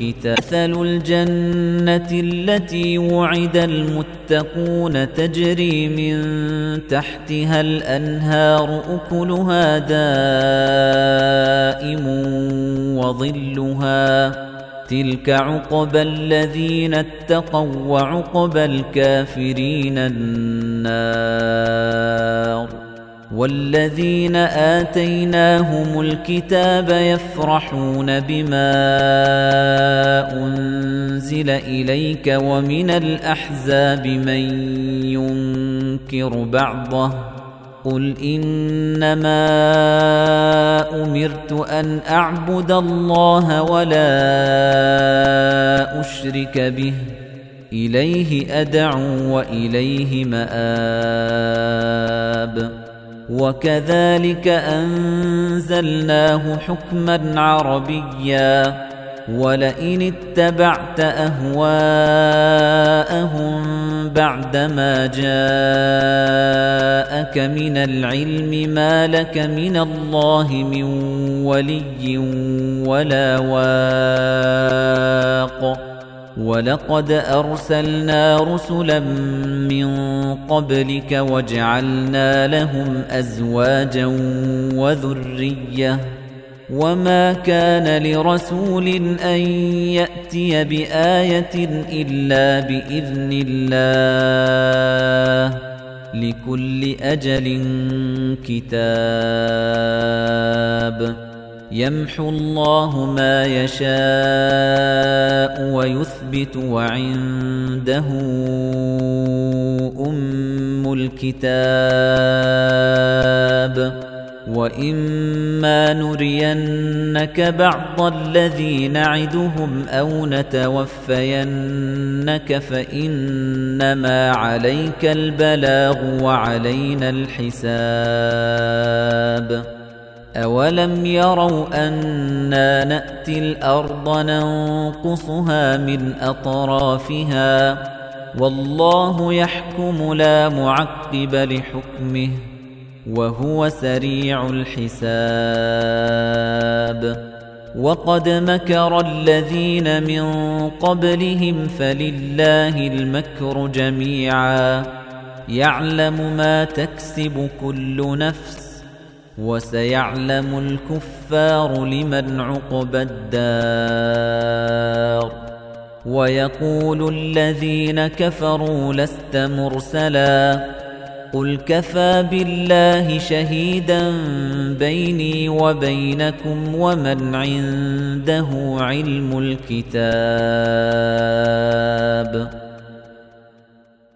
الكتاب مثل الجنة التي وعد المتقون تجري من تحتها الأنهار أكلها دائم وظلها تلك عقبى الذين اتقوا وعقبى الكافرين النار والذين آتيناهم الكتاب يفرحون بما أنزل إليك ومن الأحزاب من ينكر بعضه قل إنما أمرت أن أعبد الله ولا أشرك به إليه أدعو وإليه مآب وكذلك أنزلناه حكما عربيا ولئن اتبعت أهواءهم بعدما جاءك من العلم ما لك من الله من ولي ولا واق ولقد أرسلنا رسلا من قبلك وجعلنا لهم أزواجا وذرية وما كان لرسول أن يأتي بآية إلا بإذن الله لكل أجل كتاب يمحو الله ما يشاء ويثبت وعنده أم الكتاب وإما نرينك بعض الذي نعدهم أو نتوفينك فإنما عليك البلاغ وعلينا الحساب أولم يروا أنا نأتي الأرض ننقصها من أطرافها والله يحكم لا معقب لحكمه وهو سريع الحساب وقد مكر الذين من قبلهم فلله المكر جميعا يعلم ما تكسب كل نفس وسيعلم الكفار لمن عقبى الدار ويقول الذين كفروا لست مرسلا قل كفى بالله شهيدا بيني وبينكم ومن عنده علم الكتاب